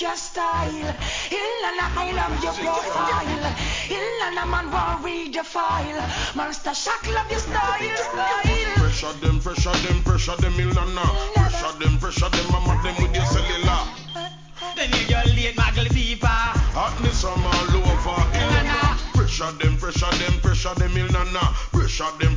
your style. Illana, I love your profile. Illana, man, won't read your file. Monster Shock, love your style. Pressure them, Illana. Pressure them, mama them with your cellular. Then you your late muggle fever. Hotness from all over. Illana. Pressure them, Illana. Pressure them